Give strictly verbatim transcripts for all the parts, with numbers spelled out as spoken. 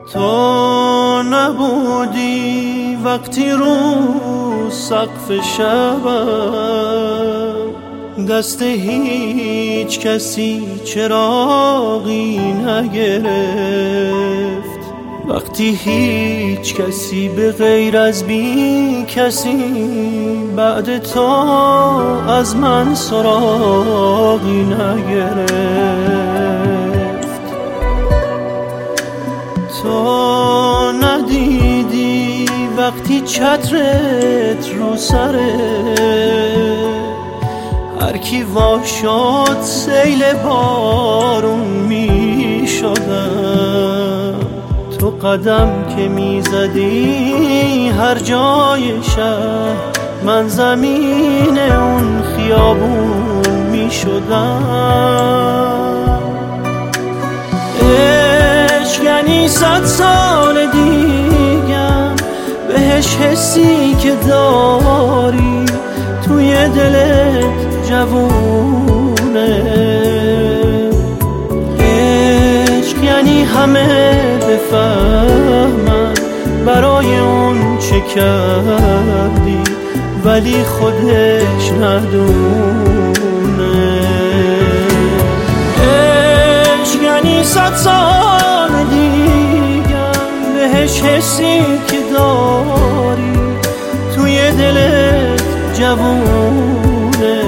تو نبودی وقتی رو سقف شبم دست هیچ کسی چراغی نگرفت، وقتی هیچ کسی به غیر از بی کسی بعد تو از من سراغی نگرفت. تو ندیدی وقتی چترت رو سره هر کی وا شد سیل بارون می شدم، تو قدم که می زدی هر جای شهر من زمین اون خیابون می شدم. عشق یعنی صد سال دیگم بهش حسی که داری توی دلت جوونه. عشق یعنی همه بفهمن برای اون چه کردی ولی خودش ندونه. عشق یعنی صد سال دیگم بهش حسی که داری توی دلت جوونه.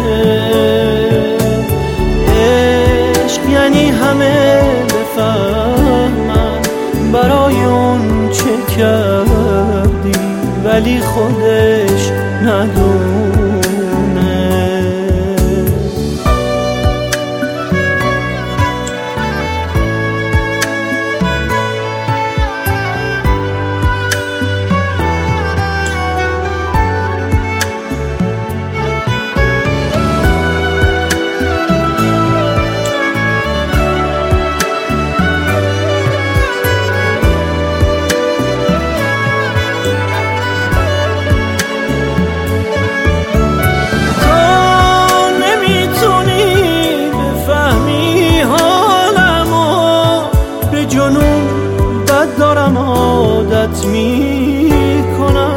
عشق یعنی همه بفهمن برای اون چه کردی ولی خودش ندونه. دارم عادت می کنم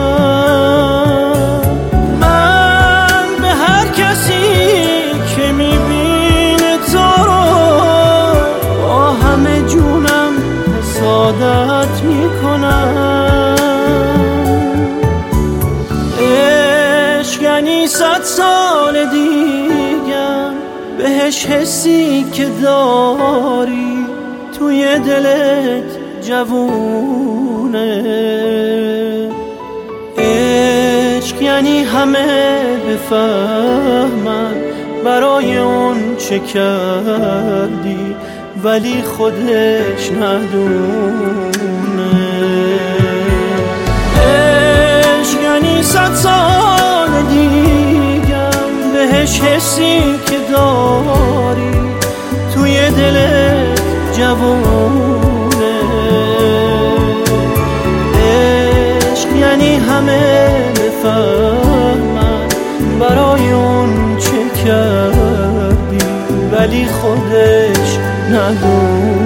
من به هر کسی که می بینه تو رو با همه جونم حسادت می کنم. عشق یعنی صد سال دیگم بهش حسی که داری توی دلت جوونه. عشق یعنی همه بفهمن برای اون چه کردی ولی خودش ندونه. عشق یعنی صد سال دیگم بهش حسی که داری توی دلت جوونه. عشق یعنی همه بفهمن برای اون چه کردی ولی خودش ندونه.